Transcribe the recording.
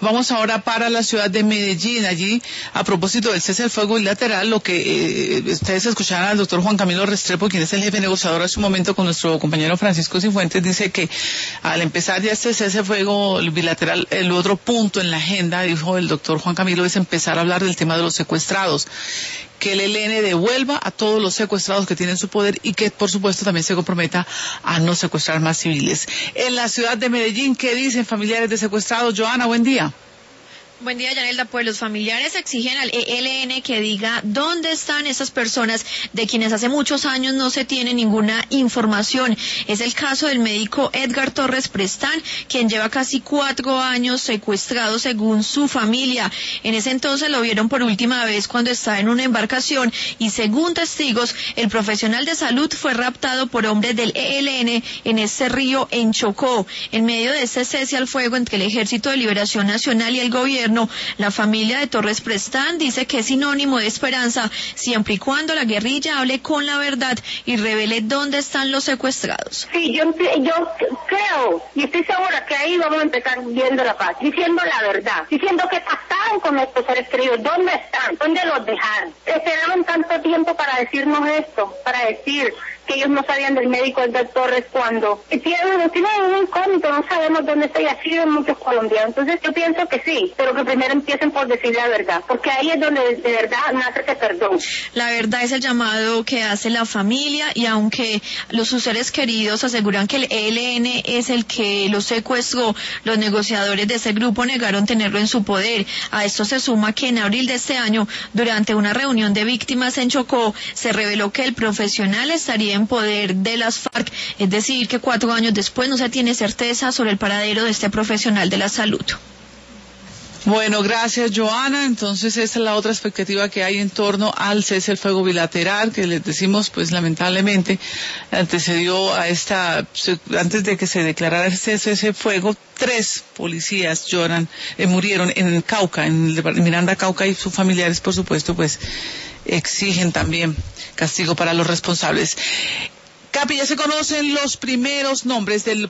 Vamos ahora para la ciudad de Medellín. Allí, a propósito del cese del fuego bilateral, lo que ustedes escucharon al doctor Juan Camilo Restrepo, quien es el jefe negociador hace un momento con nuestro compañero Francisco Cifuentes, dice que al empezar ya este cese del fuego bilateral, el otro punto en la agenda, dijo el doctor Juan Camilo, es empezar a hablar del tema de los secuestrados, que el ELN devuelva a todos los secuestrados que tienen su poder y que, por supuesto, también se comprometa a no secuestrar más civiles. En la ciudad de Medellín, ¿qué dicen familiares de secuestrados? Joana, buen día. Buen día, Yanelda. Pues los familiares exigen al ELN que diga dónde están esas personas de quienes hace muchos años no se tiene ninguna información. Es el caso del médico Edgar Torres Prestán, quien lleva casi 4 años secuestrado según su familia. En ese entonces lo vieron por última vez cuando estaba en una embarcación y según testigos, el profesional de salud fue raptado por hombres del ELN en ese río en Chocó. En medio de ese cese al fuego entre el Ejército de Liberación Nacional y el gobierno, la familia de Torres Prestán dice que es sinónimo de esperanza siempre y cuando la guerrilla hable con la verdad y revele dónde están los secuestrados. Sí, yo creo y estoy segura que ahí vamos a empezar viendo la paz, diciendo la verdad, diciendo qué pasaron con nuestros seres queridos, dónde están, dónde los dejaron. Esperaron tanto tiempo para decirnos esto, para decir que ellos no sabían del médico Edgar Torres cuando tienen un incógnito, no sabemos dónde está y así de muchos colombianos. Entonces yo pienso que sí, pero que primero empiecen por decir la verdad, porque ahí es donde de verdad nace ese perdón. La verdad es el llamado que hace la familia y aunque sus seres queridos aseguran que el ELN es el que los secuestró, los negociadores de ese grupo negaron tenerlo en su poder. A esto se suma que en abril de este año, durante una reunión de víctimas en Chocó, se reveló que el profesional estaría en poder de las FARC, es decir, que 4 años después no se tiene certeza sobre el paradero de este profesional de la salud. Bueno, gracias, Joana. Entonces, esa es la otra expectativa que hay en torno al cese del fuego bilateral, que les decimos, pues, lamentablemente, antecedió a antes de que se declarara ese cese del fuego, 3 policías murieron en Cauca, en Miranda, Cauca, y sus familiares, por supuesto, pues, exigen también castigo para los responsables. Capi, ya se conocen los primeros nombres del